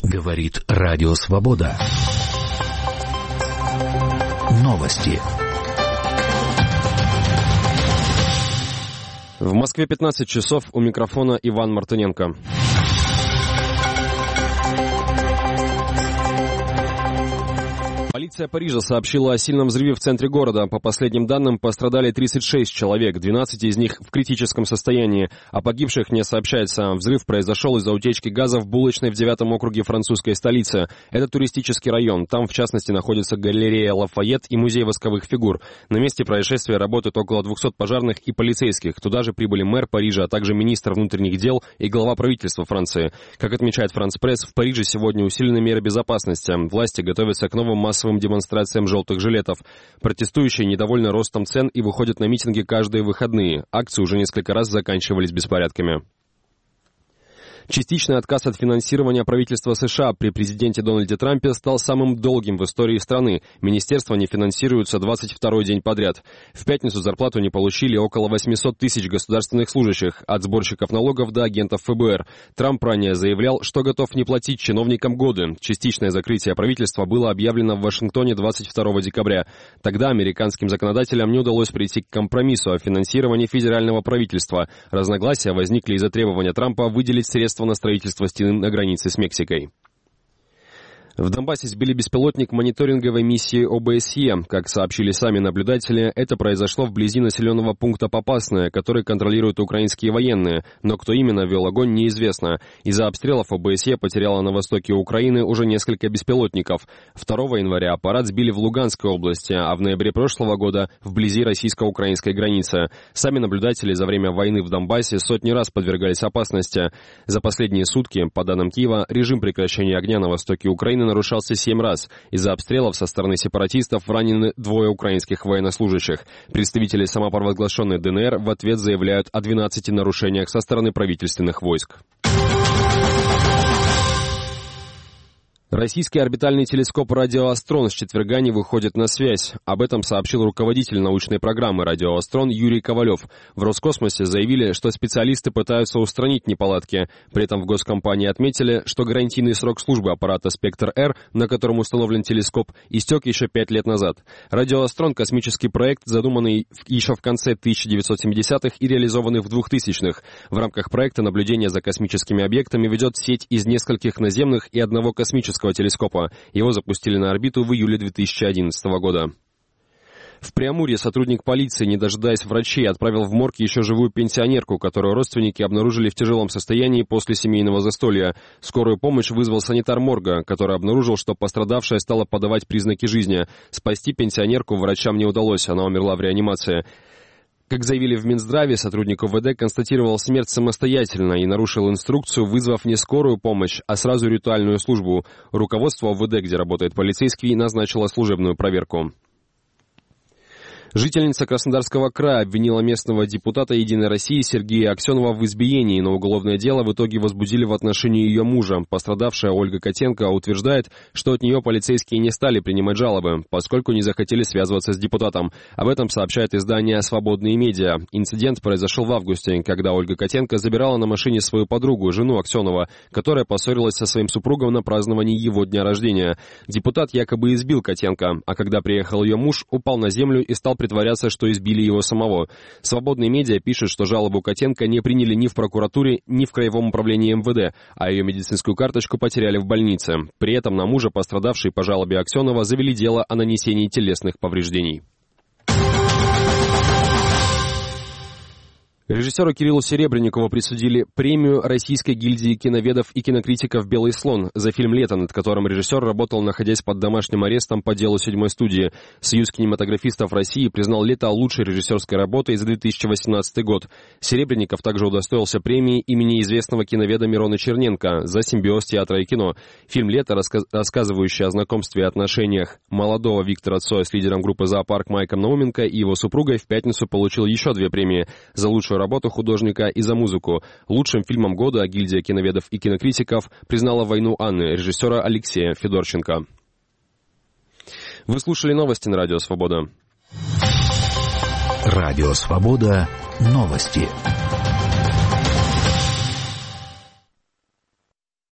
Говорит Радио Свобода. Новости. В Москве 15 часов, у микрофона Иван Мартыненко. Полиция Парижа сообщила о сильном взрыве в центре города. По последним данным, пострадали 36 человек, 12 из них в критическом состоянии. О погибших не сообщается. Взрыв произошел из-за утечки газа в булочной в 9-м округе французской столицы. Это туристический район. Там, в частности, находится галерея Лафайет и музей восковых фигур. На месте происшествия работают около 200 пожарных и полицейских. Туда же прибыли мэр Парижа, а также министр внутренних дел и глава правительства Франции. Как отмечает France Press, в Париже сегодня усилены меры безопасности. Власти готовятся к новым массовым демонстрациям желтых жилетов. Протестующие недовольны ростом цен и выходят на митинги каждые выходные. Акции уже несколько раз заканчивались беспорядками. Частичный отказ от финансирования правительства США при президенте Дональде Трампе стал самым долгим в истории страны. Министерства не финансируются 22-й день подряд. В пятницу зарплату не получили около 800 тысяч государственных служащих, от сборщиков налогов до агентов ФБР. Трамп ранее заявлял, что готов не платить чиновникам годы. Частичное закрытие правительства было объявлено в Вашингтоне 22 декабря. Тогда американским законодателям не удалось прийти к компромиссу о финансировании федерального правительства. Разногласия возникли из-за требования Трампа выделить средства на строительство стены на границе с Мексикой. В Донбассе сбили беспилотник мониторинговой миссии ОБСЕ. Как сообщили сами наблюдатели, это произошло вблизи населенного пункта Попасное, который контролируют украинские военные. Но кто именно вел огонь, неизвестно. Из-за обстрелов ОБСЕ потеряла на востоке Украины уже несколько беспилотников. 2 января аппарат сбили в Луганской области, а в ноябре прошлого года вблизи российско-украинской границы. Сами наблюдатели за время войны в Донбассе сотни раз подвергались опасности. За последние сутки, по данным Киева, режим прекращения огня на востоке Украины нарушался 7 раз. Из-за обстрелов со стороны сепаратистов ранены 2 украинских военнослужащих. Представители самопровозглашенной ДНР в ответ заявляют о 12 нарушениях со стороны правительственных войск. Российский орбитальный телескоп «Радиоастрон» с четверга не выходит на связь. Об этом сообщил руководитель научной программы «Радиоастрон» Юрий Ковалев. В Роскосмосе заявили, что специалисты пытаются устранить неполадки. При этом в госкомпании отметили, что гарантийный срок службы аппарата «Спектр-Р», на котором установлен телескоп, истек еще 5 лет назад. «Радиоастрон» — космический проект, задуманный еще в конце 1970-х и реализованный в 2000-х. В рамках проекта наблюдение за космическими объектами ведет сеть из нескольких наземных и одного космического телескопа. Его запустили на орбиту в июле 2011 года. В Преамурье сотрудник полиции, не дожидаясь врачей, отправил в морг еще живую пенсионерку, которую родственники обнаружили в тяжелом состоянии после семейного застолья. Скорую помощь вызвал санитар морга, который обнаружил, что пострадавшая стала подавать признаки жизни. Спасти пенсионерку врачам не удалось, она умерла в реанимации. Как заявили в Минздраве, сотрудник ОВД констатировал смерть самостоятельно и нарушил инструкцию, вызвав не скорую помощь, а сразу ритуальную службу. Руководство ОВД, где работает полицейский, назначило служебную проверку. Жительница Краснодарского края обвинила местного депутата «Единой России» Сергея Аксенова в избиении, но уголовное дело в итоге возбудили в отношении ее мужа. Пострадавшая Ольга Котенко утверждает, что от нее полицейские не стали принимать жалобы, поскольку не захотели связываться с депутатом. Об этом сообщает издание «Свободные медиа». Инцидент произошел в августе, когда Ольга Котенко забирала на машине свою подругу, жену Аксенова, которая поссорилась со своим супругом на праздновании его дня рождения. Депутат якобы избил Котенко, а когда приехал ее муж, упал на землю и стал притворяться, что избили его самого. «Свободные медиа» пишут, что жалобу Котенко не приняли ни в прокуратуре, ни в Краевом управлении МВД, а ее медицинскую карточку потеряли в больнице. При этом на мужа пострадавшие по жалобе Аксенова завели дело о нанесении телесных повреждений. Режиссеру Кириллу Серебренникову присудили премию Российской гильдии киноведов и кинокритиков «Белый слон» за фильм «Лето», над которым режиссер работал, находясь под домашним арестом по делу 7-й студии. Союз кинематографистов России признал «Лето» лучшей режиссерской работой за 2018 год. Серебренников также удостоился премии имени известного киноведа Мирона Черненко за симбиоз театра и кино. Фильм «Лето», рассказывающий о знакомстве и отношениях молодого Виктора Цоя с лидером группы «Зоопарк» Майком Науменко и его супругой, в пятницу получил еще 2 премии за лучшую работу художника и за музыку. Лучшим фильмом года гильдия киноведов и кинокритиков признала «Войну Анны» режиссера Алексея Федорченко. Вы слушали новости на Радио Свобода. Радио Свобода. Новости.